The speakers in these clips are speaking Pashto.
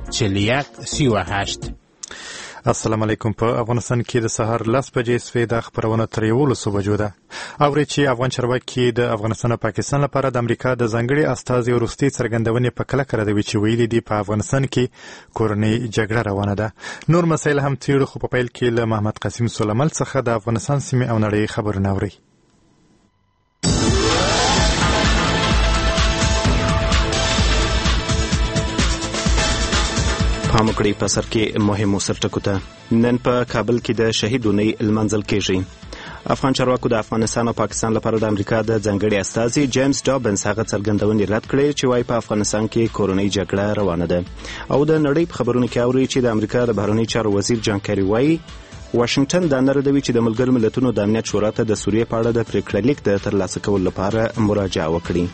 4138. السلام علیکم. په افغانستان کې د سهار 10 بجې سوي د خبرونه تر 11 بجو ده. اوري چې افغان چارواکي د افغانستان او پاکستان لپاره د امریکا د ځانګړي استازي وروستي څرګندونې په کله کړې چې ویلي دي په افغانستان کې کورنۍ جګړه روانه ده. نور مسایل هم تیرو خو په پیل کې له محمد قاسم سلیمل څخه د افغانستان سیمې او نړۍ خبرونه اوري. پامکړی په سر کې مهمو سرټکو ته نن په کابل کې د شهیدونی المنزل کېږي. افغان چارواکو د افغانستان او پاکستان لپاره د امریکا د ځانګړي استازي جیمز ډابنس هغه څرګندونې رد کړې چې وايي په افغانستان کې کورنۍ جګړه روانه ده. او د نړۍ په خبرونو کې اوري چې د امریکا د بهرنی چارو وزیر جان کیری وايي واشنگټن دا نه ردوي چې د ملګرو ملتونو د امنیت شورا ته د سوریې په اړه د پریکړه لیک د ترلاسه کولو لپاره مراجعه وکړي.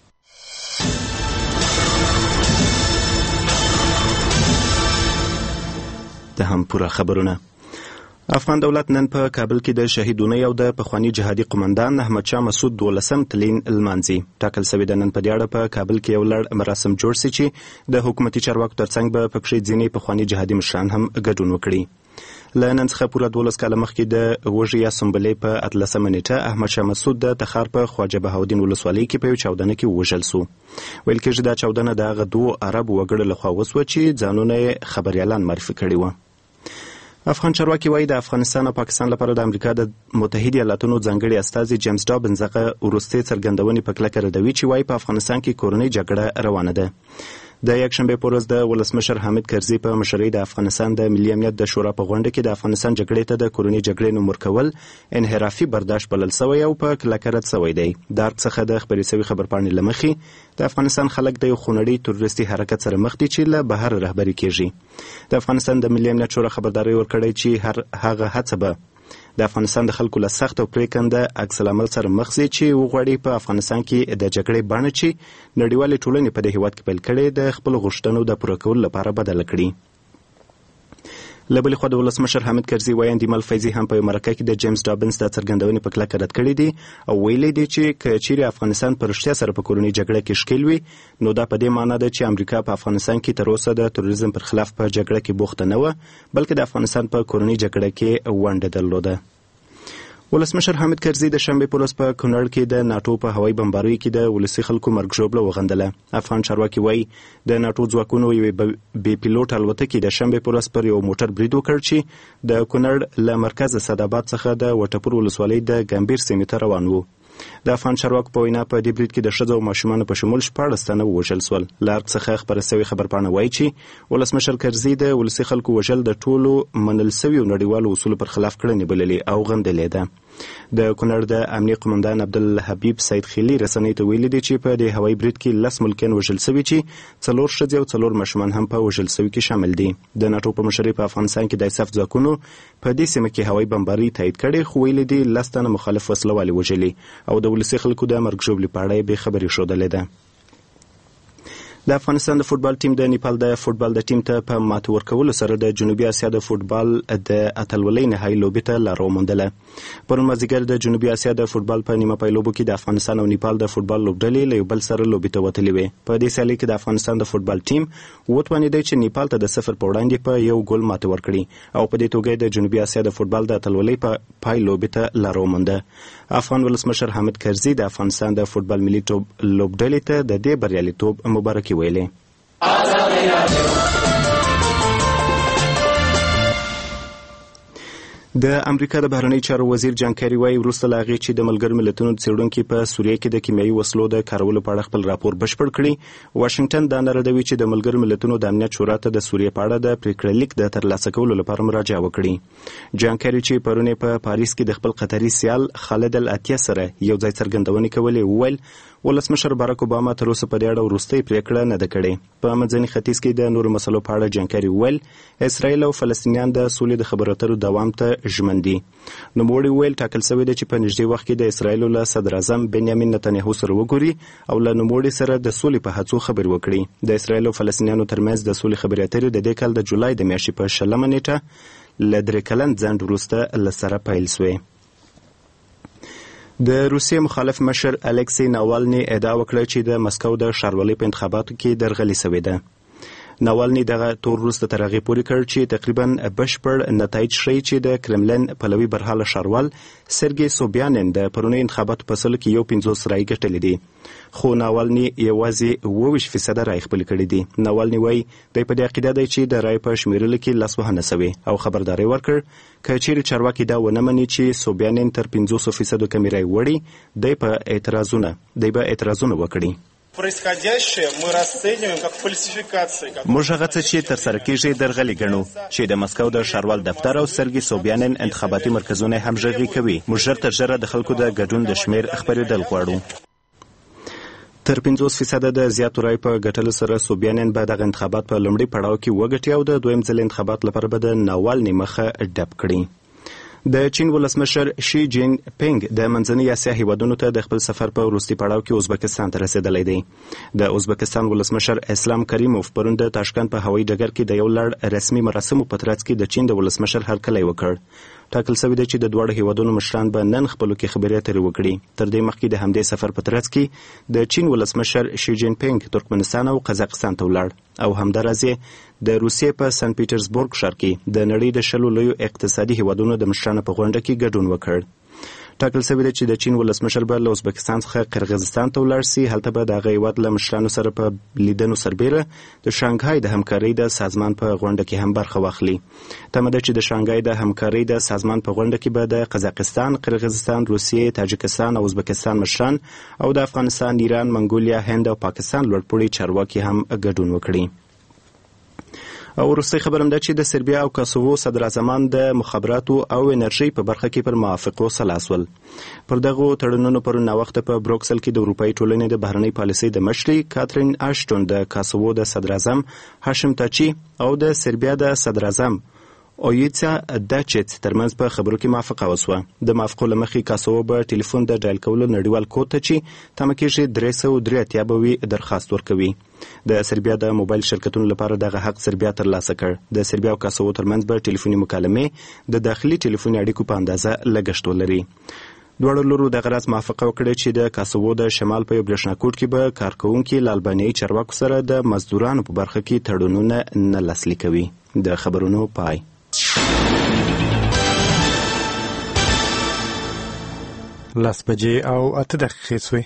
د هم پوره خبرونه. افغان دولت نن په کابل کې د شهیدونی او د پخوانی جهادي قومندان احمد شاه مسعود 12 تلین المانځي. ټاکل شوی د نن په دیاړه په کابل کې یو لړ مراسم جوړ شي چې د حکومتي چارواکو ترڅنګ به پکې ځینې پخوانی جهادي مشران هم ګډون وکړي. له نن څخه پوره 12 کاله مخکې د وژې یا سنبلې په 13 نیټه احمد شاه مسعود د تخار په خواجه بهاودین ولسوالۍ کې په یو چاودنه کې وژل شو. ویل کېږي دا چاودنه د هغه دوه عرب وګړو لخوا وسوه چې ځانونه خبريالان معرفي کړي وو. افغان چارواکي وايي د افغانستان او پاکستان لپاره د امریکا د متحده ایالاتونو ځانګړي استازي جیمز ډابنس هغه وروستي څرګندونې په کلکه ردوي چې وايي په افغانستان کې کورنۍ جګړه روانه ده. د یکشنبه پر ورځ د ولسمشر حامد کرزي په مشرۍ د افغانستان د ملي امنیت د شورا په غونډه کې د افغانستان جګړې ته د کورنۍ جګړې نوم ورکول انحرافي برداشت بلل شوی او په کلکه رد شوی دی. د څخه د خبري شوی خبرپاڼې لمخې د افغانستان خلک د یو خونړي تروریستي حرکت سره مخ دي چې له بهر رهبري کیږي. د افغانستان د ملي امنیت شورا خبرداري ورکړی چې هغه هڅه به د افغانستان د خلکو له سخت او پریکنده عکس العمل سره مخ شي چې وغواړي په افغانستان کې د جګړې بڼه چې نړیوالې ټولنې په دې هیواد کې پیل کړي د خپل غوښتنو د پوره کولو لپاره بدل کړي. له بلې خوا د ولسمشر حامد کرزي وایي ایمل فیضي هم په مرکه کې د جیمز ډابنس د څرګندونې په کلکه رد کړې دي او ویلي دي چې که چیرې افغانستان په رښتیا سره په کورنۍ جګړه کې ښکیل وي نو دا په دې معنی ده چې امریکا په افغانستان کې تر اوسه د تروریزم پر خلاف په جګړه کې بوخته نه وه بلکې د افغانستان په کورنۍ جګړه کې ونډه درلوده. ولسمشر حامد کرزي د شنبه په ورځ په کونړ کې د ناتو په هوایي بمباریو کې د ولسي خلکو مرګ ژوبله وغندله. افغان چارواکي وایي د ناتو ځواکونو یوې بې پیلوټ الوتکې د شنبه په ورځ پر یو موټر برید وکړ چې د کونړ له مرکز سعدآباد څخه د وټپور ولسوالۍ د ګمبیر سیمې ته روان وو. د افغان چارواکو په وینا په دې برید کې د ښځو او ماشومانو په شمول 14 تنه ووژل شول. له هغه څخه خپره شوې خبرپاڼه وایي چې ولسمشر کرزي د ولسي خلکو وژل د ټولو منل شویو نړیوالو اصولو پر خلاف کړنې بللې او غندلې ده. د کونړ د امنیه قومندان عبدالحبیب سید خیلی رسنۍ ته ویلي دي چې په دې هوایي برید کې 10 ملکیان وژل شوي چې 4 ښځې او 4 ماشومان هم په وژل شوي کې شامل دي. د ناټو په مشرۍ په افغانستان کې د اسف ځواکونو په دې سیمه کې هوایي بمباري تایید کړې خو ویلي دي 10 تنه مخالف وسلوالي وژلي او د ولسي خلکو د مرګ ژوبلې په اړه بې خبري ښودلې ده. د افغانستان د فوتبال ټیم د نیپال د فوتبال د ټیم ته په ماته ورکولو سره د جنوبي اسیا د فوتبال د اتلولۍ نهایي لوبې ته لاره وموندله. پرون مازدیګر د جنوبي اسیا د فوتبال په نیمه پای لوبو کې د افغانستان او نیپال د فوتبال لوبډلې له یو بل سره لوبې ته وتلې وې. په دې سیالۍ کې د افغانستان د فوتبال ټیم وتوانېدی چې نیپال ته د 0 په وړاندې په یو ګول ماته ورکړي او په دې توګه د جنوبي اسیا د فوتبال د اتلولۍ په پای لوبې ته لاره ومونده. افغان ولسمشر حامد کرزي د افغانستان د فوتبال ملي لوبډلې ته د دې بریالیتوب مبارکي ویلې. د امریکا د بهرنی چارو وزیر جان کیری وايي وروسته له هغې چې د ملګرو ملتونو څېړونکي په سوریه کې د کیمیاوي وسلو د کارولو په اړه خپل راپور بشپړ کړي واشنګټن دا نه ردوي چې د ملګرو ملتونو د امنیت شورا ته د سوریه په اړه د پریکړه لیک د ترلاسه کولو لپاره مراجعه وکړي. جان کیری چې پرون په پاریس کې د خپل قطري سیال خالد الاتیا سره یو ځای څرګندونې کولې وویل ولسمشر باراک اوباما تر اوسه په دې اړه وروستۍ پریکړه نه ده کړې. په منځني ختیځ کې د نورو مسلو په اړه جان کیری وویل اسرائیل او فلسطینیان د سولې د خبرو اترو دوام ته ژمن دي. نوموړي ویل ټاکل شوی دی چې په نږدې وخت کې د اسرائیل له صدر اعظم بنیامین نتنیاهو سره وګوري او له نوموړي سره د سولې په هڅو خبرې وکړي. د اسرائیل او فلسطینیانو ترمنځ د سولې خبرې اترې د دې کال د جولای د میاشتې په 20 نیټه له 3 کلن ځنډ وروسته له سره پیل شوې. د روسیې مخالف مشر الکسی ناوالني ادعا وکړه چې د مسکو د ښاروالۍ په انتخاباتو کې درغلي شوې ده. ناوالني دغه تور وروسته تر هغې پورې کړ چې تقریبا بشپړ نتایج ښیي چې د کرملن پلوي برحاله ښاروال سرګي سوبیانین د پرونیو انتخاباتو په سلو کې 50 رایې ګټلې دي، خو ناوالني یوازې 28% رایې خپلې کړې دي. ناوالني وایي دی په دې عقیده دی چې د رایې په شمیرلو کې لاسوهنه سوې او خبرداری ورکړ که چیرې چارواکي دا ونه مني چې سوبیانین تر 500% کمې رایې وړي دی به اعتراضونه وکړي. موږ هغه څه چې ترسره کیږي درغلي ګڼو چې د مسکو د ښاروال دفتر او سرګي سوبیانین انتخاباتي مرکزونه همغږي کوي. موږ ژر تر ژره د خلکو د ګډون د شمیر خبرېدل غواړو. تر 50% د زیاتو رایو په ګټلو سره سوبیانین به دغه انتخابات په لومړي پړاو کې وګټي او د دویم ځل انتخابات لپاره به د ناوالني مخه ډب کړي. د چین ولسمشر شي جین پینګ د منځنۍ اسیا هیوادونو ته د خپل سفر په وروستي پړاو کې ازبکستان ته رسیدلی دی. د ازبکستان ولسمشر اسلام کریموف پرون د تاشکند په هوایي ډګر کې د یو لړ رسمي مراسمو په ترڅ کې د چین د ولسمشر هرکلی وکړ. ټاکل شوی دی چې د دواړو هیوادونو مشران به نن خپلو کې خبرې اترې وکړي. تر دې مخکې د همدې سفر په ترڅ کې د چین ولسمشر شي جین پینګ ترکمنستان او قزاقستان ته ولاړ او همداراز د روسیې په سن پیټرزبورګ ښار کې د نړۍ د 10 لویو اقتصادي هیوادونو د مشرانو په غونډه کې ګډون وکړ. ټاکل شوی دی چې د چین ولسمشر به له ازبکستان څخه قرغیزستان ته ولاړ سي. هلته به د هغه هیواد له مشرانو سره په لیدنو سربیره د شانګهای د همکارۍ د سازمان په غونډه کې هم برخه واخلي. تمه ده چې د شانګهای د همکارۍ د سازمان په غونډه کې به د قزاقستان، قرغیزستان، روسیې، تاجکستان او ازبکستان مشران او د افغانستان، ایران، منګولیا، هند او پاکستان لوړپوړي چارواکي هم ګډون وکړي. او وروستۍ خبر هم ده چې د سربیا او کاسوو صدراعظمان د مخابراتو او انرژۍ په برخه کې پر موافقو سلا سول. پر دغو تړونونو پرون ناوخته په بروکسل کې د اروپایي ټولنې د بهرنۍ پالیسۍ د مشرې کاترین آشټون د کاسوو د صدراعظم هاشم تاچي او د سربیا د صدراعظم اویتسا داچت ترمنځ په خبرو کې موافقه وسوه. د موافقو له مخې کاسوو به ټلیفون د ډایل کولو نړیوال کود ته چې تمه کېږي 383 به وي درخواست ورکوي. د سربیا د موبایل شرکتونو لپاره دغه حق سربیا ترلاسه کړ. د سربیا او کاسوو ترمنځ به ټلیفوني مکالمې د داخلي ټلیفوني اړیکو په اندازه لګښت ولري. دواړو لورو دغه راز موافقه وکړه چې د کاسوو د شمال په یو برېښناکوټ کې به کارکوونکي له البانیایي چارواکو سره د مزدورانو په برخه کې تړونونه نه لاسلیک کوي. د خبرونو پای. لاس بجې او 8 دقیقې سوې.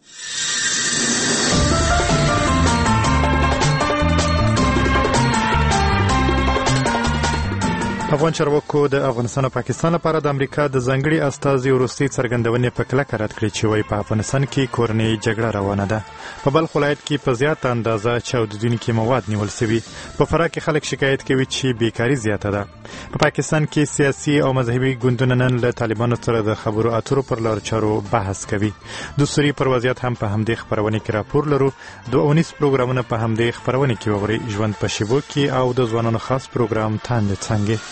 افغان چارواکو د افغانستان او پاکستان لپاره د امریکا د ځانګړي استازي وروستي څرګندونې په کلکه رد کړې چې وایي په افغانستان کې کورنۍ جګړه روانه ده. په بلخ ولایت کې په زیاته اندازه چاودیدونکي مواد نیول شوي. په فراه کې خلک شکایت کوي چې بیکاري زیاته ده. په پاکستان کې سیاسي او مذهبي ګوندونه نن له طالبانو سره د خبرو اترو پر لارو چارو بحث کوي. د سوریې پر وضعیت هم په همدې خبرونه کې راپور لرو. د 19 پروګرامونه په همدې خبرونه کې وګورئ. ژوند په شیبو کې او د ځوانانو خاص پروګرام تاندې څنګه.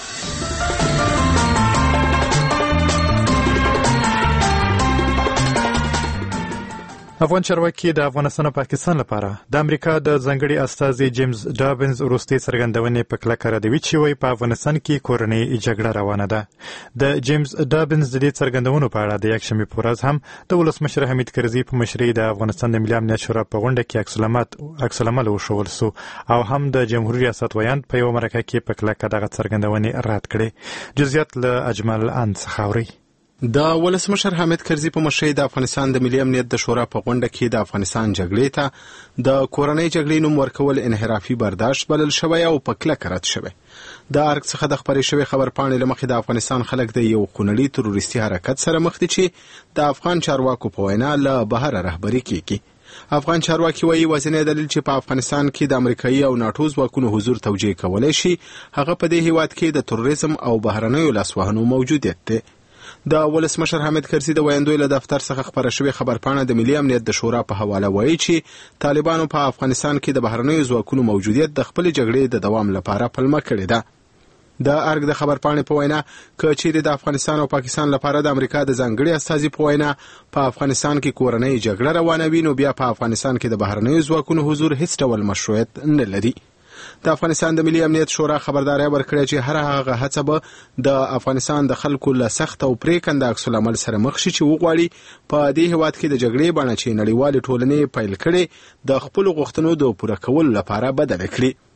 افغان چارواکي د افغانستان او پاکستان لپاره د امریکا د ځانګړي استازي جیمز ډابنز وروستي څرګندونې په کلکه ردوي چې وایي په افغانستان کې کورنۍ جګړه روانه ده. د جیمز ډابنز د دې څرګندونو په اړه د یکشنبې په ورځ هم د ولسمشر حمید کرزي په مشرۍ د افغانستان د ملي امنیت شورا په غونډه کې عکس العمل وښودل سو او هم د جمهوریت ریاست ویاند په یوه مرکه کې په کلکه دغه څرګندونې رد کړې. جزئیات له اجمل ان څخه اورئ. د ولسمشر حامد کرزي په مشرۍ د افغانستان د ملي امنیت د شورا په غونډه کې د افغانستان جګړې ته د کورنۍ جګړې نوم ورکول انحرافي برداشت بلل شوی او په کلکه رد شوی. د ارګ څخه د خبرې شوی خبرپاڼې له مخې د افغانستان خلک د یو خونړي تروریستي حرکت سره مخ دي چې د افغان چارواکو په وینا له بهره رهبري کیږي. افغان چارواکي وایي وزنی دلیل چې په افغانستان کې د امریکایي او ناټو ځواکونو حضور توجیه کولی شي هغه په دې هیواد کې د تروریزم او بهرنیو لاسوهنو موجودیت دی. د ولسمشر حامد کرزي د ویاندوی له دفتر څخه خبره شوې خبرپاڼه د ملي امنیت د شورا په حواله وایي چې طالبانو په افغانستان کې د بهرنیو ځواکونو موجودیت د خپل جګړې د دوام لپاره پلمه کړې ده. د ارګ د خبرپاڼې په وینا که چیرې د افغانستان او پاکستان لپاره د امریکا د ځانګړي استازي په وینا په افغانستان کې کورنۍ جګړه روانه وي نو بیا په افغانستان کې د بهرنیو ځواکونو حضور هیڅ ډول مشروعیت نه لري. د افغانستان د ملي امنیت شورا خبرداري ورکړه چې هر هغه هڅه به د افغانستان د خلکو له سخت او پریکنده عکس العمل سره مخ شي چې وغواړي په دې هیواد کې د جګړې بڼه چې نړیوالې ټولنې پیل کړي د خپل غوښتنو د پوره کولو لپاره بدله کړي.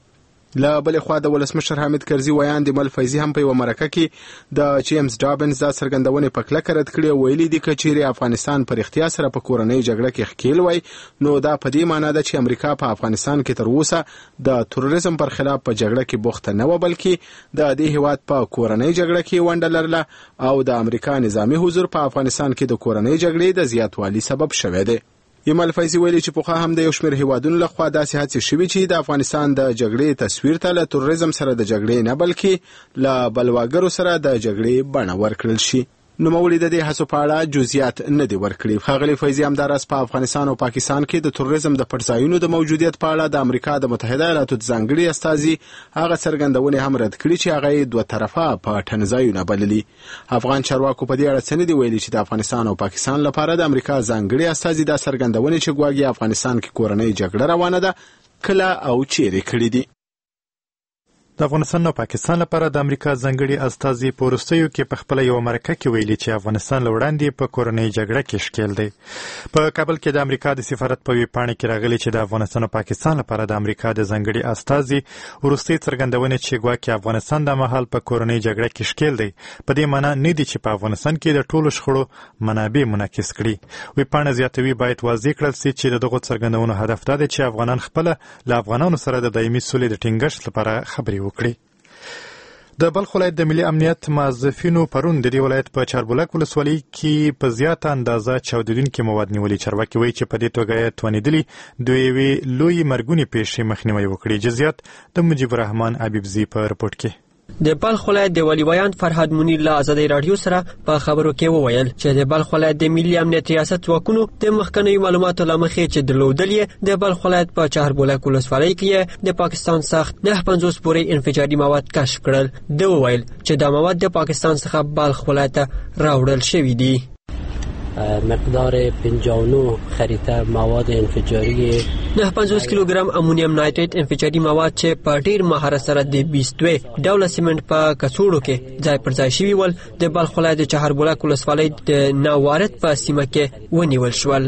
له بل خوا د ولسمشر حامد کرزي ویان د مل فیضي هم په یو مرکه کې د جیمز ډابنز د څرګندونې په کلکه رد کړې، ویلي دي چې چیرې افغانستان پر اختیار سره په کورنۍ جګړه کې ښکیل وای نو دا په دې معنی ده چې امریکا په افغانستان کې تر اوسه د تروریزم پر خلاف په جګړه کې بوخته نه و، بلکې د دې هیواد په کورنۍ جګړه کې ونډه لرله او د امریکا نظامی حضور په افغانستان کې د کورنۍ جګړې د زیاتوالي سبب شوی دی. یمل فیضي ویلي چې پخوا هم د یو شمېر هیوادونو لخوا داسې هڅې شوي چې د افغانستان د جګړې تصویر ته له تروریزم سره د جګړې نه بلکې له بلواګرو سره د جګړې بڼه ورکړل شي. نوموړي د دې هڅو په اړه جزئیات نه دي ورکړي. ښاغلي فیضي همداراز په افغانستان او پاکستان کې د تروریزم د پټ د موجودیت په اړه د امریکا د متحده ایالاتو د ځانګړي استازي هغه څرګندونې هم رد کړي چې هغه یې دوه طرفه پټن ځایونه بللي. افغان چارواکو په دې اړه څه نه دي ویلي چې د افغانستان او پاکستان لپاره د امریکا ځانګړي استازي دا څرګندونې چې ګواکې افغانستان کې کورنۍ جګړه روانه ده کله او چیرې کړي دي. د افغانستان او پاکستان لپاره د امریکا ځانګړي استازي په وروستیو کې په خپله یوه مرکه کې ویلي چې افغانستان له وړاندې په کورنۍ جګړه کې ښکیل دی. په کابل کې د امریکا د سفارت په ویبپاڼې کې راغلي چې د افغانستان او پاکستان لپاره د امریکا د ځانګړي استازي وروستۍ څرګندونې چې ګواکې افغانستان د مهال په کورنۍ جګړه کې ښکیل دی په دې معنی نه دي چې په افغانستان کې د ټولو شخړو منابع منعکس کړي. ویبپاڼه زیاتوي باید واضح کړل سي چې دغو څرګندونو هدف دا دی چې افغانان خپله له افغانانو سره د دایمي سولې د ټینګښت لپاره خبرې وکړي. د بلخ ولایت د ملي امنیت موظفینو پرون د دې ولایت په چاربولک ولسوالۍ کې په زیاته اندازه چاودېدونکي مواد نیولي. چارواکي وایي چې په دې توګه یې توانېدلي د یوې لویې مرګونې پیښې مخنیوی وکړي. جزئیات د مجیب الرحمن حبیبزي په رپورټ کې. د بلخ ولایت د ولی ویان فرهاد منیر له ازادۍ راډیو سره په خبرو کې وویل چې د بلخ ولایت د ملي امنیت ریاست ځواکونو د مخکنیو معلوماتو له مخې چې درلودل یې د بلخ ولایت په چهاربولک ولسوالۍ کې د پاکستان سخت 950 پورې انفجاري مواد کشف کړل. د وویل چې دا مواد د پاکستان څخه بلخ ولایت راوړل شوي دي. مقدار 59 خریطه مواد انفجاری 950 کیلوګرام امونیم نایتریت انفجاري مواد چې په ډیر مهارت سره د 22 ډوله سیمنټ په کڅوړو کې ځای پر ځای شوي ول د بلخ ولایت د چهاربولک ولسوالۍ د ناوارد په سیمه کې ونیول شول.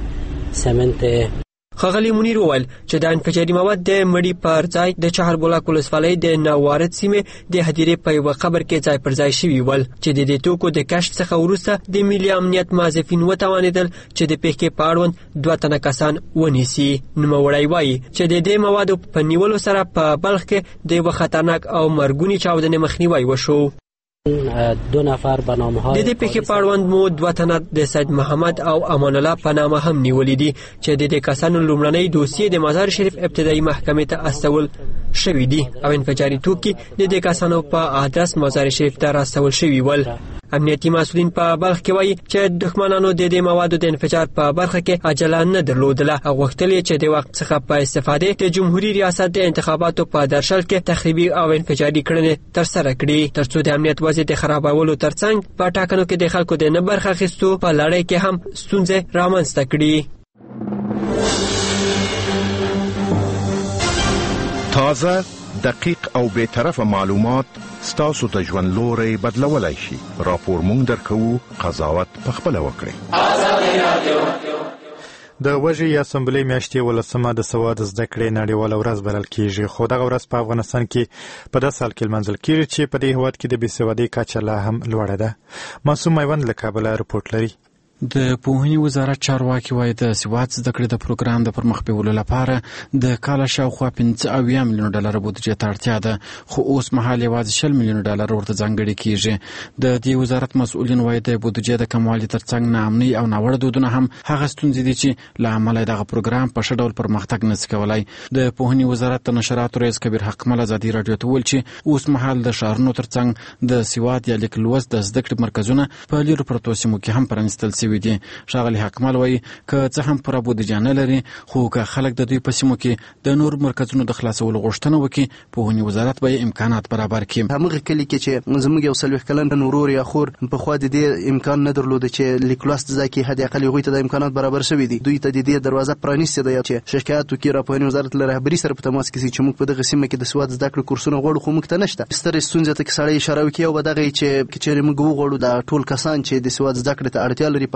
سیمنټ ښاغلي منیر وویل چې د انفجاري مواد د مړي پر ځای د چهاربولک ولسوالۍ د ناوارد سیمې د هدیرې په یوه قبر کې ځای پر ځای شوي ول چې د دې توکو د کشف څخه وروسته د ملي امنیت موظفین وتوانېدل چې د پیښې په اړوند 2 تنه کسان ونیسي. نوموړی وایي چې د دې موادو په نیولو سره په بلخ کې د یوه خطرناک او مرګونې چاودنې مخنیوی وشو. 2 نفر به نامه های د دې پیښې په اړوند مو 2 تنه د سید محمد او امان الله په نامه هم نیولې دي چې د دې کسانو لومړنۍ دوسیې د مزار شریف ابتدایي محکمې ته استول شوي دي او انفجاري توکي د دې کسانو په آدرس مزار شریف ته راستول شوي ول. امنیتي مسؤلین په بلخ کې وایي چې دښمنانو د دې موادو د انفجار په برخه کې عجله نه درلودله او غوښتل یې چې د وخت څخه په استفاده د جمهوریت ریاست د انتخاباتو په درشل کې تخریبي او انفجاري کړنې ترسره کړي ترڅو د امنیت وضع د خرابولو ترڅنګ په ټاکنو کې د خلکو د نه برخه اخیستو په لړۍ کې هم ستونزې رامنځته کړي. تازه، دقیق او بی‌طرفه معلومات ستاسو د ژوند لوري بدلولای شي. راپور مونږ درکو، قضاوت پخپله وکړئ. د وژې اسمبلی میاشتې 18 د سواد زده کړې نړیواله ورځ بلل کیږي، خو دغه ورځ په افغانستان کې په داسې حال کې لمانځل کیږي چې په دې هېواد کې د بېسوادۍ کچه لا هم لوړه ده. معصوم میوند له کابله رپورټ لري. د پوهنې وزارت چارواکي وایي د سواد زده کړې د پروګرام د پرمخ بیولو لپاره د کال شاوخوا 15 میلیون ډالر بودیجه ته اړتیا ده، خو اوس مهال یوازې 20 میلیون ډالر ورته ځانګړي کیږي. د دې وزارت مسؤلین وایي د بودیجې د کموالي ترڅنګ ناامنۍ او ناوړه دودونه هم هغه ستونزې دي چې له امله دغه پروګرام په ښه ډول پرمختګ نشي کولای. د پوهنې وزارت د نشراتو رئیس کبیر حقمل ازادي راډیو ته ویل چې اوس مهال د ښارونو ترڅنګ د سواد یا لیک لوست د زده کړې مرکزونه په لیرو پرتو سیمو کې هم پرانیستل شوي دي. ښاغلي حقمل وایي که څه هم پوره بودیجه نه لري، خو که خلک د دوی په سیمو کې د نور مرکزونو د خلاصولو غوښتنه وکړي، پوهنې وزارت به امکانات برابر کړي. همغه کلی کې چې زموږ یو 40 کلن ورور یا خور په خوا د دې امکان نه درلود چې لیک لوست زده کړي، حد اقل هغوی ته د امکانات برابر شوي دي. دوی ته د دې دروازه پرانیستې ده چې شکایت وکړي، را پوهنې وزارت له رهبري سره په تماس کې چې موږ په دغه سیمه کې د سواد زده کړې کورسونه غواړو، خو موږ ته نشته. سترې ستونزې ته کې سړی اشاره وکړي او به دغه چې چېرې موږ وغواړو د ټول کسان چې د سواد زده کړې ته اړتیا لري په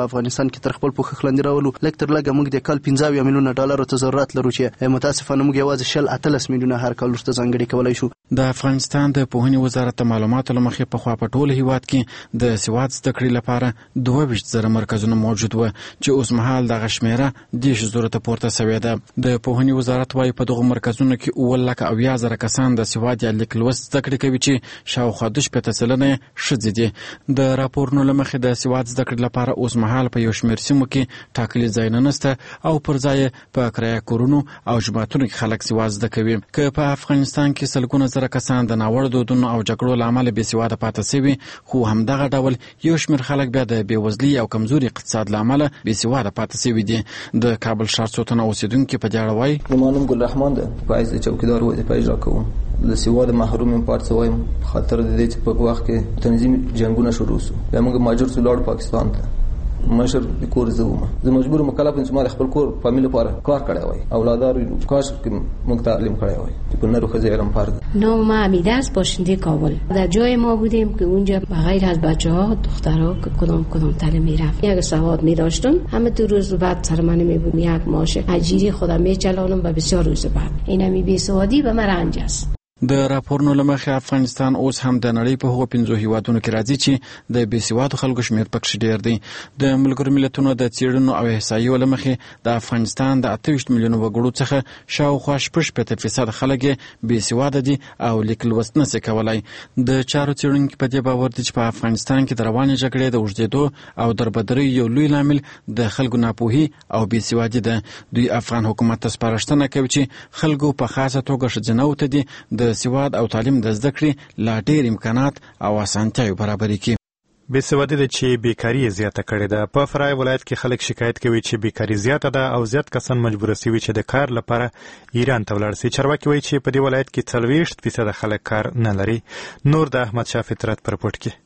په افغانستان کې تر خپل پوښښ لاندې راولو. لږ تر لږه موږ د کال 15 میلیونه ډالرو ته ضرورت لرو چې متاسفانه موږ یوازې 18 میلیونه هر کال ورته ځانګړي کولای شو. د افغانستان د پوهنې وزارت د معلوماتو له مخې په خوا په ټول هیواد کې د سواد زده کړې لپاره 22,000 مرکزونه موجود و چې اوس مهال دغه شمیره 10,000 ته پورته شوې ده. د پوهنې وزارت وايي په دغه مرکزونو کې 9,70,000 کسان د سواد یا لیک لوست زده کړې کوي چې شاوخوا 2% ښځې دي. د راپورونو له مخې د سواد زده کړې لپاره اوس مهال په یو شمېر سیمو کې ټاکلي ځایونه نشته او پر ځای په کرایه کورونو او جوماتونو کې خلک سواد زده کوي. که په افغانستان کې سلګونه زره کسان د ناوړه دودونو او جګړو له امله بې سواده پاتې شوي، خو همدغه ډول یو شمېر خلک بیا د بېوزلۍ او کمزوري اقتصاد له امله بې سواده پاتې شوي دي. د کابل ښار څو تنه اوسېدونکي په دې اړه وایي: زما نوم ګل رحمان ده، پایز د چوکیدار وظیفه اجرا کوم. له سواد محروم یم پاتې شوی یم په خاطر د دې چې په وخت کې تنظیم جنګونه شروع شو. بیا موږ مهاجر شو لاړو پاکستان ته. مشر د کور زه وم، زه مجبور مکلف یم چې ما د خپل کور فامیل لپاره کار کړی وای، اولادار کاش که موږ تعلیم کړی وای که پر نر و ښځې علم فرض. نام حمیده است، باشنده کابل. در جای ما بودیم که اونجا بغیر از بچه‌ها دخترها که کدام تله میرفت. اگه سواد می‌داشتم همه تو روز بعد سر من میبود یک معاش اجیری خودم میچلانم و بسیار روز بعد اینا می بی سوادی به من رنج است. د راپورونو له مخې افغانستان اوس هم د نړۍ په هغو 5 هیوادونو کې راځي چې د بېسوادو خلکو شمېر پکښې ډېر دی. د ملګرو ملتونو د څېړنو او احصایو له مخې د افغانستان د 28 میلیونو وګړو څخه شاوخوا 6% خلک یې بېسواده دي او لیک لوست نشي کولی. د چارو څېړونکي په دې باور دي چې په افغانستان کې د روانې جګړې د اوږدېدو او دربدرۍ یو لوی لامل د خلکو ناپوهي او بېسوادي ده. دوی افغان حکومت ته سپارښتنه کوي چې خلکو په خاصه توګه ښځینه‌و ته دي د سواد او تعلیم د زده کړې لا ډېر امکانات او اسانتیاوې برابرې کړي. بېسوادي ده چې بیکاري یې زیاته کړې ده. په فرای ولایت کې خلک شکایت کوي چې بیکاري زیاته ده او زیات کسان مجبور شوي چې د کار لپاره ایران ته ولاړ شي. چارواکي وایي چې په دې ولایت کې 40% خلک کار نه لري. نور د احمد شاه فطرت پر رپورټ کې.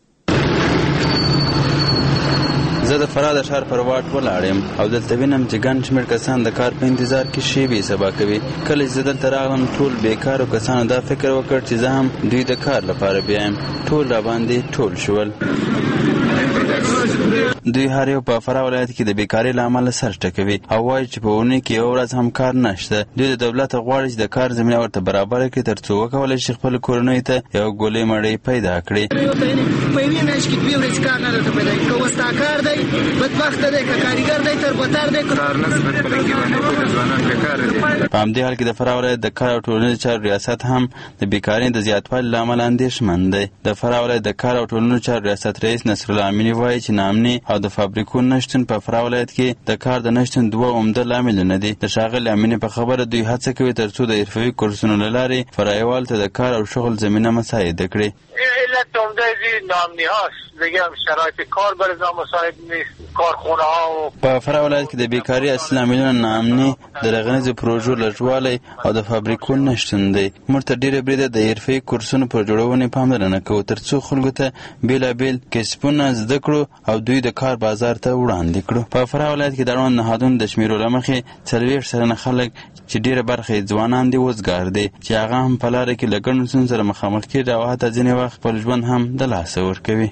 زه د فراه د ښار پر واټ ولاړ یم او دلته وینم چې ګڼ شمېر کسان د کار په انتظار کې شېبې سبا کوي. کله چې زه دلته راغلم ټول بیکارو کسانو دا فکر وکړ چې زه هم دوی د کار لپاره بیایم. ټول راباندې ټول شول. دوی هر یو په فراه ولایت کې د بیکارۍ له امله سر ټکوي او وایي چې په اونۍ کې یوه ورځ هم کار نشته. دوی د دولت غواړي چې د کار زمینه ورته برابره کړي تر څو وکولی شي خپلو کورنیو ته یوه ګولۍ مړۍ پیدا کړي. په یوې میاشت کې 2 ورځې کار نه درته پیدا کړي. که وستا کار دی بدبخته دی، که کارګر دی تربتر دی، کار نه په همدې حال کې د فراه ولایت د کار او ټولنیزو چارو ریاست هم د بیکارۍ د زیاتوالي له امله اندېښمن دی. د فراه ولایت د کار او ټولنیزو چارو ریاست رئیس نصرالله امیني وایي چې ناامني او د فابریکو نشتون په فراه ولایت کې د کار د نشتون 2 عمده لاملونه دي. د ښاغلي امیني په خبره دوی هڅه کوي تر څو د حرفوي کورسونو له لارې فرایوالو ته د کار او شغل زمینه مساعده کړي. علت عمده ناامنی هاست، دیگه شرایط کار برای نامساعد نیست. کارخونه ها په فراه ولایت کې د بیکاري اصلي لاملونه ناامني، د رغنیزو پروژو لږوالی او د فابریکو نشتون دی. موږ ته ډېره بریده د حرفوي کورسونو پر جوړونې پاملرنه کوو تر څو خلکو ته بېلابېل کسبونه زده کړو او دوی د کار بازار ته وړاندې کړو. په فراه ولایت کې د اړوند نهادونو د شمیرو له مخې 40 سلنه خلک چې ډېره برخه یې ځوانان دي وزګار دي چې هغه هم په لاره کې له ګڼو ستونزو سره مخامخ کېږي او حتی ځینې وخت خپل ژوند هم د لاسه ورکوي.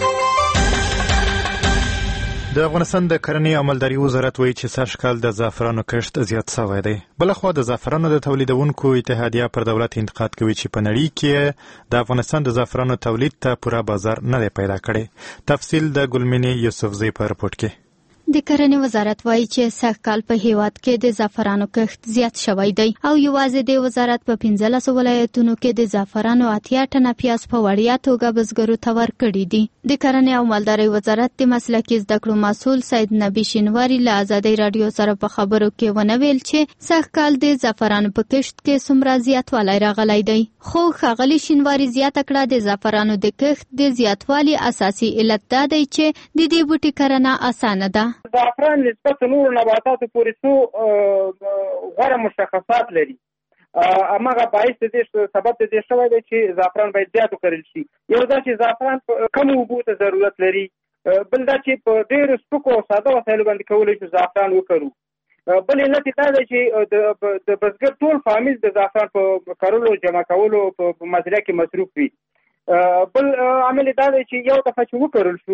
د افغانستان د کرنې او مالدارۍ وزارت وایي چې سږ کال د زعفرانو کښت زیات شوی دی. بلخوا د زعفرانو د تولیدونکو اتحادیه پر دولت انتقاد کوي چې په نړۍ کې د افغانستان د زعفرانو تولید ته پوره بازار نه دی پیدا کړی. تفصیل د ګلمنې یوسفزۍ په رپورټ کې. د کرنې وزارت وایي چې سږ کال په هیواد کې د زعفرانو کښت زیات شوی دی او یوازې د وزارت په 15 ولایتونو کې د زعفرانو 80 ټنه پیاز په وړیا توګه بزګرو ته ورکړي دي. د کرنې او مالدارۍ وزارت د مسلکي زده کړو مسؤل سید نبی شینواری له ازادۍ راډیو سره په خبرو کې ونه ویل چې سږ کال د زعفرانو په کښت کې څومره زیاتوالی راغلی دی. خو ښاغلي شینواری زیاته کړه د زعفرانو د کښت د زیاتوالي اساسي علت دا دی چې د دې بوټي کرنه اسانه ده. زعفران نسبت نورو نباتاتو پورې څو غوره مشخصات لري. هماغه باعث د دې سبب د دې شوی دی چې زعفران باید زیات وکرل شي. یو دا چې زعفران کم اوبو ته ضرورت لري، بل دا چې په ډېرو سپکو او ساده وسایلو باندې کولی شو زعفران وکرو. بل علت دا دی چې د بزګر ټول فامیل د زعفران په کرلو جمع کولو په مزرعه کې مصروف وي. بل عامل دا دی چې یو دفعه چې وکرل شو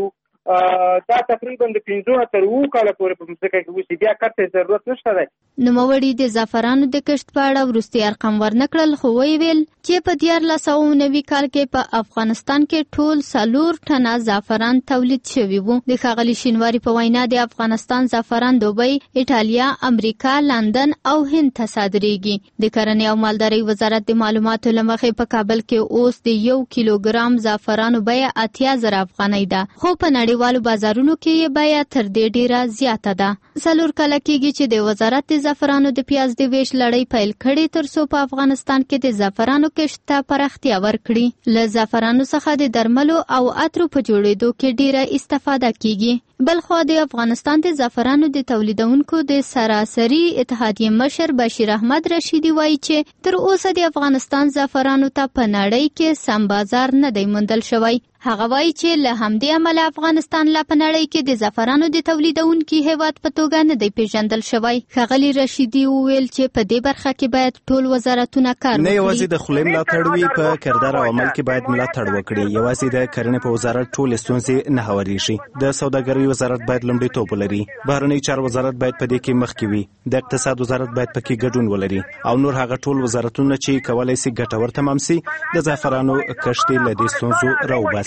دا تقریبا د 15 تر 20 کاله پورې په ځمکه کې وسی بیا کټ ضرورت نشته دی. نوموړي د زعفرانو د کښت په اړه وروستي ارقام ورنکړل، خو ویل چې په 1490 کال کې په افغانستان کې ټول 4 ټنه زعفران تولید شوي وو. د ښاغلي شینواري په وینا د افغانستان زعفران دوبۍ، ایټالیا، امریکا، لندن او هند ته صادریږي. د کرنې او مالدارۍ وزارت د معلوماتو له مخې په کابل کې اوس د 1 کیلوګرام زعفرانو بیه 80,000 افغانۍ ده، خو په نړیوالو بازارونو کې یې بیه تر دې ډیره زیاته ده. 4 کاله کېږي چې د وزارت د زعفرانو د پیاز د ویش لړۍ پیل کړي ترڅو په افغانستان کې د زعفرانو کښت ته پراختیا ورکړي. له زعفرانو څخه د درملو او عطرو په جوړېدو کې ډیره استفاده کیږي. بلخو د افغانستان د زعفرانو د تولیدونکو د سراسري اتحادیې مشر بشیر احمد رشیدي وایي چې تر اوسه د افغانستان زعفرانو ته په نړۍ کې سم بازار نه دی موندل شوی. هغه وایي چې له همدې امله افغانستان لا په نړۍ کې د زعفرانو د تولیدونکي هیواد په توګه نه دی پیژندل شوی. ښاغلي رشیدي وویل چې په دې برخه کې باید ټول وزارتونه کار وکړي. نه یوازې د خولۍ ملاتړ وي، په کردار او عمل کې باید ملاتړ وکړي. یوازې د کرنې په وزارت ټول ستونزې نه هوارېږي. د سوداګرۍ وزارت باید لومړیتوب ولري. بهرنۍ چارو وزارت باید په دې کې مخکې وي. د اقتصاد وزارت باید پکې ګډون ولري او نور هغه ټول وزارتونه چې کولای شي ګټور تمام شي د زعفرانو کښت له دې ستونزو راوباسي.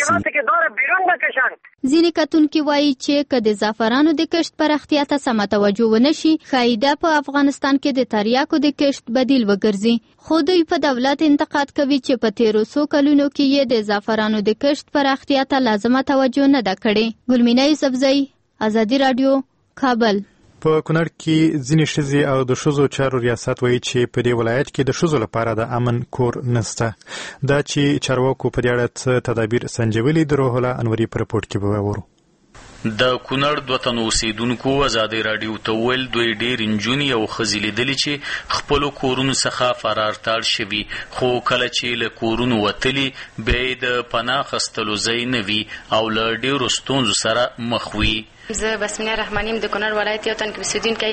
ځینې کتونکي وایي چې که د زعفرانو د کښت پراختیا ته سمه توجه ونه شي، ښایي په افغانستان کې د تریاکو د کښت بدیل وګرځي. خو دوی په دولت انتقاد کوي چې په تیرو څو کلونو کې یې د زعفرانو د کښت پراختیا ته لازمه توجه نه ده کړې. ګلمینه یوسفزۍ، ازادي راډیو، کابل. په کونړ کې ځینې ښځې او د ښځو چارو ریاست وایي چې په دې ولایت کې د ښځو لپاره د امن کور نشته. دا چې چارواکو په دې اړه څه تدابیر سنجولي، د روح الله انوري په رپورټ کې به واورو. د کونړ 2 تنو اوسیدونکو ازادي راډیو ته ویل دوی ډېر نجونې او ښځې لیدلې چې خپلو کورونو څخه فرار تاړ شوي، خو کله چې له کورونو وتلي بیا یې د پناه اخیستلو ځای نه وي او له ډېرو ستونزو سره مخ وي. زه بسمنه رحمانیم د کونړ ولایت یو تن کې اوسیدونکی.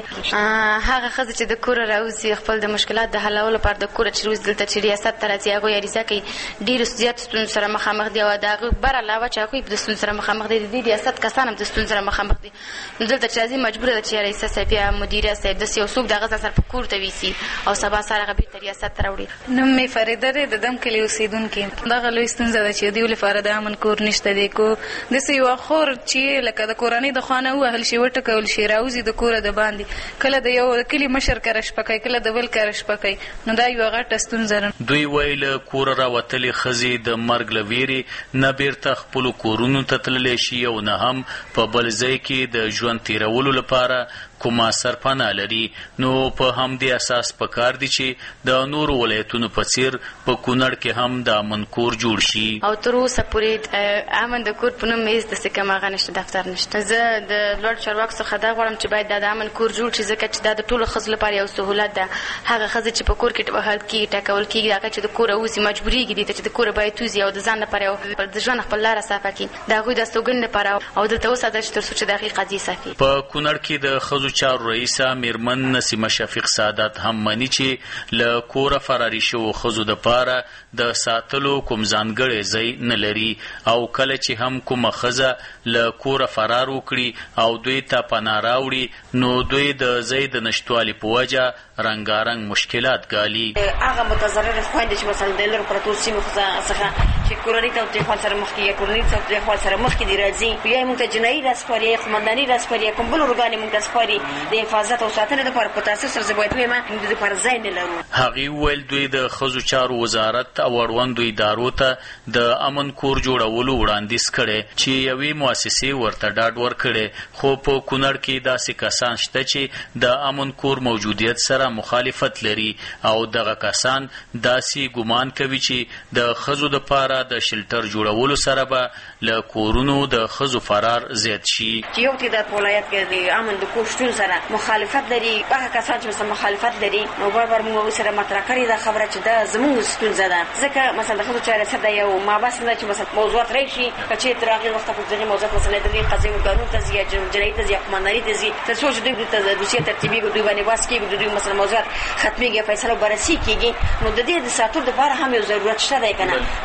هغه ښځه چې د کوره راوځي خپل د مشکلات د حلولو لپاره د کوره چې روز دلته چې ریاست ته راځي هغوی عریضه کوي، ډېرو زیاتو ستونزو سره مخامخ دي او د هغوی بر علاوه چې هغوی د ستونزو سره مخامخ دي، د دې ریاست کسان هم د ستونزو سره مخامخ دي. نو دلته چې راځي مجبوره ده چې رئیسه صاحب یا مدیره صاحب داسې یو څوک د هغه ځان سره په کور ته ویسي او سبا سهار هغه بېرته ریاست ته راوړي. نوم مې فریده دی، د دم کلي اوسیدونکې. دغه لوی ستونزه ده چې دوی لپاره د امن کور نشته دی. کو داسې یوه خور چې لکه د کورنۍ د خوا نه ووهل شي وټکول شي راوځي د کوره د باندې، کله د یو کلي مشر کره شپه کوي، کله د بل کره شپه کوي. نو دا یوه غټه ستونزه ده. دوی وایي له کوره راوتلې ښځې د مرګ له ویرې نه بیرته خپلو کورونو ته تللی شي او نه هم په بل ځای کې د ژوند تیرولو لپاره کومه سرپناه لري. نو په همدې اساس پکار دي چې د نورو ولایتونو په څیر په کونړ کې هم د امن کور جوړ شي. او تر اوسه پورې امن د کور په نوم هېڅ داسې کوم هغه نشته، دفتر نشته. زه د لوړ چارواکو څخه دا غواړم چې باید د امن کور جوړ شي، ځکه چې دا د ټولو ښځو لپاره یو سهولت ده. هغه ښځې چې په کور کې وهل کېږي، ټکول کېږي، هغه چې د کوره وځي مجبورېږي دې ته چې د کوره باید وځي او د ځان لپاره د ژوند خپل لاره صافه کړي، د هغوی د استوګنې لپاره او دلته وساتل شي تر څو چې د هغې قضیې صافي. په کونړ کې د ښځو چارو رئیسه میرمن نسیمه شفیق سعادت هم مني چې له کوره فراري شوو ښځو دپاره د ساتلو کوم ځانګړی ځای نه لري او کله چې هم کومه ښځه له کوره فرار وکړي او دوی ته پناه راوړي نو دوی د ځای د نشتوالي په وجه رنګارنګ مشکلات ګالي. هغه متضررې خویندې چې مثلا د لرو پرتو سیمو څخه چې کورنۍ تاوتریخوالي سره مخ کې یا کورنۍ تاوتریخوالي سره مخ کې دي راځي، یا یې موږ ته جنایي راسپاري یا قمنداني راسپاري یا کوم بل ارګان یې موږ ته سپاري د حفاظت او ساتنې لپاره په تاسیس سره زه باید ووایم موږ د دې لپاره ځای نه لرو. هغې وویل دوی د ښځو چارو وزارت او اړوندو ادارو ته د امن کور جوړولو وړاندیز کړی چې یوې مؤسسې ورته ډاډ ورکړی، خو په کونړ کې داسې کسان شته چې د امن کور موجودیت سره مخالفت لري او دغه کسان داسې ګمان کوي چې د ښځو دپاره د شلټر جوړولو سره به له کورونو د ښځو فرار زیات شي. چې یو تعداد په ولایت کې د امن د کور شتون سره مخالفت لري، هغه کسان چې مثلا مخالفت لري نو بار موږ سره مطرح کړې دا خبره چې دا زموږ ستونزه ده، ځکه مثلا د ښځو چارې سره یو مابحث نه چې مثلا موضوعات راشي چې تر هغې وخته پورې دغې موضوعات مثلا د دې قضیې قانون ته ځي یا جنایي ته ځي یا قمنداني ته ځي، تر څو چې دوی ته د دوسیې ترتیبېږي، دوی باندې بحث کېږي، دوی مثلا موضوعات ختمېږي، فیصله بررسي کېږي، نو د دې د ساتلو لپاره هم یو ضرورت شته دی که نه. دا موږ چې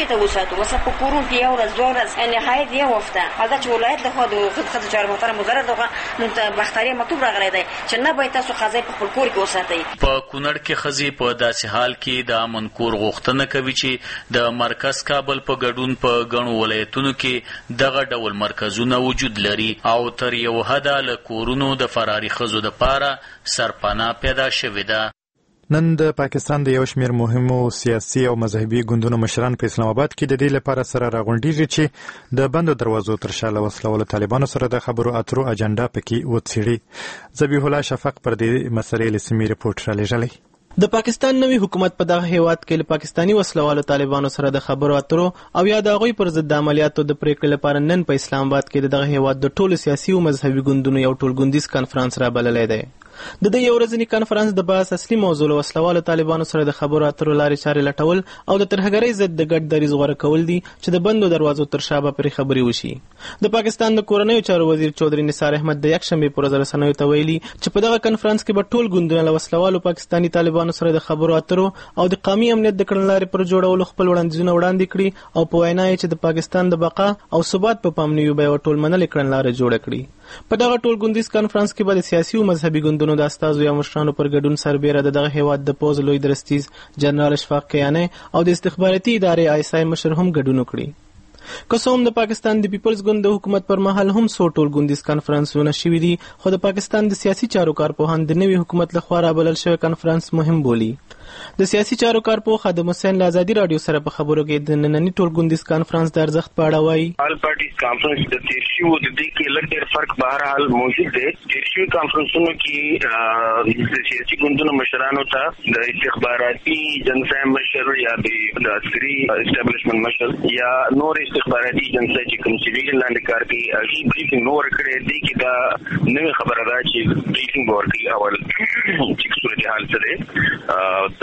دې ته وساتو وسه په کورون کې یو ورځ دوه ورځ نهایت یو هفته هغه چې ولایت له خوا د خدای چار محترم وزارت دغه مونږ بختاري مکتوب راغلی دی چې نه باید تاسو قضا په خپل کور کې وساتئ. په کونړ کې ښځې په داسې حال کې د امن کور غوښتنه کوي چې د مرکز کابل په ګډون په ګڼو ولایتونو کې دغه ډول مرکزونه وجود لري او تر یو حده له کورونو د فراري ښځو دپاره سرپناه پیدا شوې ده. نن د پاکستان د یو شمېر مهمو سیاسي او مذهبي ګوندونو مشران په اسلام آباد کې د دې لپاره سره راغونډېږي چې د بندو دروازو تر شا له وسلوالو طالبانو سره د خبرو اترو اجنډا پکې وڅېړي. ذبیح الله شفق پر دې مسلې له سیمې رپورټ رالیږلی. د پاکستان نوی حکومت په دغه هیواد کې له پاکستاني وسلوالو طالبانو سره د خبرو اترو او یا د هغوی پر ضد د عملیاتو د پریکړې لپاره نن په اسلام آباد کې دغه هیواد د ټولو سیاسي او مذهبي ګوندونو یو ټولګوندیز کنفرانس رابللی دی. د دې یو ورځني کنفرانس د بحث اصلي موضوع له وسلوالو طالبانو سره د خبرو اترو لارې چارې لټول او د ترهګرۍ ضد د ګډ دریځ غوره کول دي چې د بندو دروازو تر شا به پرې خبرې وشي. د پاکستان د کورنیو چارو وزیر چودھری نثار احمد د یکشنبې پر ورځ رسنیو ته ویلي چې په دغه کنفرانس کې به ټول ګوندونه له وسلوالو پاکستاني طالبانو سره د خبرو اترو او د قومي امنیت د کړنلارې پر جوړولو خپل وړاندیزونه وړاندې کړي او په وینا یې چې د پاکستان د بقا او ثبات په پامنیو به یو ټول منلې کړنلاره جوړه کړي. په دغه ټول ګوندیز کنفرانس کې به د سیاسي او مذهبي ګوندونو د استازو یا مشرانو پر ګډون سربیره د دغه هیواد د پوځ لوی درستیز جنرال اشفاق کیانی او د استخباراتي ادارې آیسای مشر هم ګډون وکړي. که څه هم د پاکستان د پیپلز ګوند د حکومت پر مهال هم څو ټول ګوندیز کنفرانسونه شوي دي خو د پاکستان د سیاسي چارو کارپوهان د نوي حکومت لخوا رابلل شوی کنفرانس مهم بولي. د سیاسي چارو کارپوه خادم حسین له ازادي راډیو سره په خبرو کې د ننني ټول ګوندیز کنفرانس د ارزښت په اړه وایي. آل پارټیز کانفرنس د تیر شوي د دې کې لږ ډېر فرق به هر حال موجود دی. تیر شوي کانفرنسونو کې د سیاسي ګوندونو مشرانو ته د استخباراتي جنسای مشر یا د عسکري اسټابلیشمنټ مشر یا نور استخباراتي جنسای چې کوم سیویل لاندې کار کوي هغې بریفینګ نو ورکړی دی کې دا نوې خبره ده چې بریفینګ به ورکوي اول چې صورتحال څه دی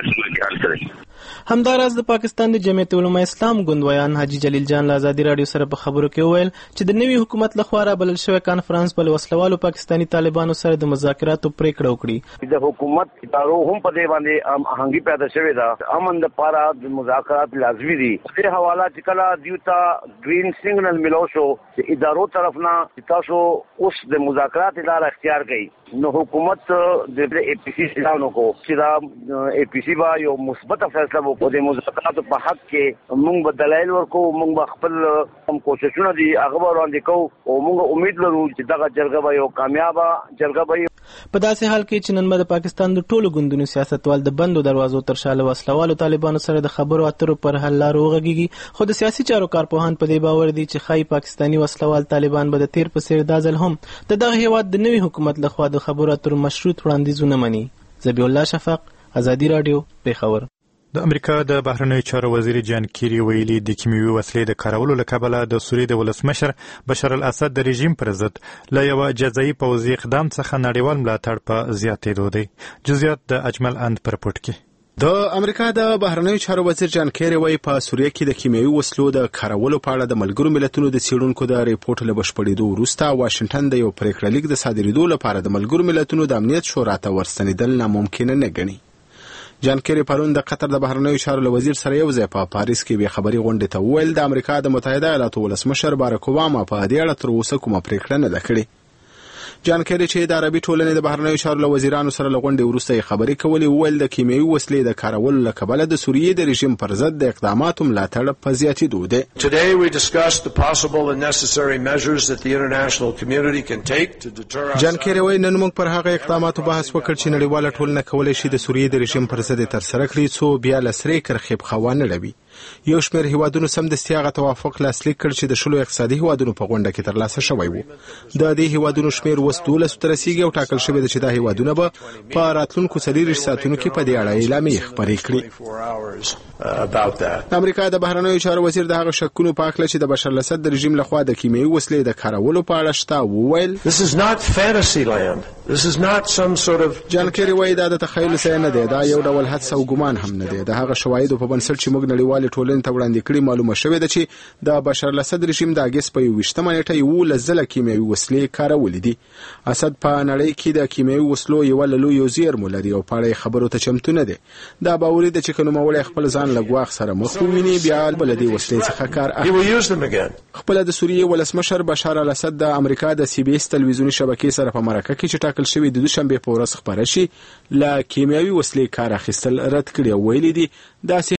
همداراز د پاکستان د جمعیت علماء اسلام ګوندویان حاجی جلیل جان له ازادي راډیو سره په خبرو کې وویل چې د نوي حکومت لخوا رابلل شوی کنفرانس په وسلوالو پاکستاني طالبانو سره د مذاکراتو پریکړه وکړي. د حکومت ادارو هم په دې باندې اهنګي پیدا شوې ده. امن لپاره د مذاکرات لازمي دي. په حواله چې کله دیوتا گرین سیګنل ملو شو چې ادارو طرف نه تاسو اوس د مذاکرات اداره اختیار کړي نو حکومت د اے پی سی اعلان وکړو چې دا اے پی سی با یو مثبت فیصله وکړي د مذاکراتو په حق کې موږ به دلایل ورکو موږ به خپل کوم کوششونه دي هغه وړاندې کوو او موږ امید لرو چې دغه جرګه به یو کامیابه جرګه وي. په داسې حال کې چې نن د پاکستان د ټولو ګوندونو سیاستوال د بندو دروازو تر شا له وسلوالو طالبانو سره د خبرو اترو پر حل لارو وغږیږي خو د سیاسي چارو کارپوهان په دې باور دي چې ښایي پاکستاني وسلوال طالبان به د تیر په څیر دا ځل هم د دغه هیواد د نوي حکومت لخوا د خبرو اترو مشروط وړاندیزونه مني. ذبیح الله شفق، ازادي راډیو، پیښور. د امریکا د بهرنیو چارو وزیر جان کیری ویلي د کیمیاوي وسلې د کارولو له کبله د سوریې د ولسمشر بشار الاسد د رژیم پر ضد له یو جزایي پوځي اقدام څخه نړیوال ملاتړ په زیاتېدو دی. جزئیات د اجمل اند پر رپورټ کې. د امریکا د بهرنیو چارو وزیر جان کیری وایي په سوریه کې د کیمیاوي وسلو د کارولو په اړه د ملګرو ملتونو د څېړونکو د ریپورت له بشپړېدو وروسته واشنګټن د یو پریکړه لیک د صادرېدو لپاره د ملګرو ملتونو د امنیت شورا ته ورستنېدل ناممکنه نه ګڼي. جان کیری پرون د قطر د بهرنیو چارو وزیر سره یو ځای په پاریس کې به خبري غونډه ته وویل د امریکا د متحده ایالاتو ولسمشر باراک اوباما په دې اړه تر اوسه کومه پریکړه نه ده کړې. جان کیری چې د عربي ټولنې د بهرنیو چارو وزیرانو سره لغونډې وروسته خبرې کولې وویل د کیمیاوي وسلې د کارولو له کبله د سوریې د رژیم پر ضد د اقداماتو ملاتړ په زیاتېدو دی. Today we discussed the possible and necessary measures that the international community can take to deter us. جان کیری وایي نن موږ پر هغه اقداماتو بحث وکړ چې نړیواله ټولنه کولی شي د سوریې د رژیم پر ضد ترسره کړي څو بیا له سرې کرښې پخوا نه ډبي. یو شمېر هیوادونو سمدستي هغه توافق لاسلیک کړ چې د شلو اقتصادي هیوادونو په غونډه کې ترلاسه شوی و. د دې هیوادونو شمېر اوس 12 ته رسیږي او ټاکل شوی دی چې دا هیوادونه به په راتلونکو 40 ساعتونو کې په دې اړه اعلامیه خپرې کړي. امریکا د بهرنیو چارو وزیر د هغه شکونو په اړه چې د بشار الاسد د رژیم لخوا د کیمیاوي وسلې د کارولو په اړه شته وویل This is not fantasy land. This is not some sort of جان کیری وایي دا د تخیل ځای نه دی دا یو ډول حدس او ګمان هم نه دی د هغه شواهدو په بنسټ چې موږ نړیوال نړیوالې ټولنې ته وړاندې کړي معلومه شوې ده چې د بشار الاسد رژیم د اګست په 28 نیټه 11 ځله کیمیاوي وسلې کارولې دي. اسد په نړۍ کې د کیمیاوي وسلو یو لوی زیرمه لري او په اړه خبرو ته چمتو نه دي. دا باوري ده چې نوموړی خپل ځان له ګواښ سره مخ وویني بیا بل دې وسلې څخه کار اخلي. خپل د سوریې ولسمشر بشار الاسد د امریکا د سی بي اس تلویزیوني شبکې سره په مرکه کې چې ټاکل شوی د دوشنبه په ورځ خبره شي له کیمیاوي وسلې کار اخیستل رد کړی او ویلي دي دا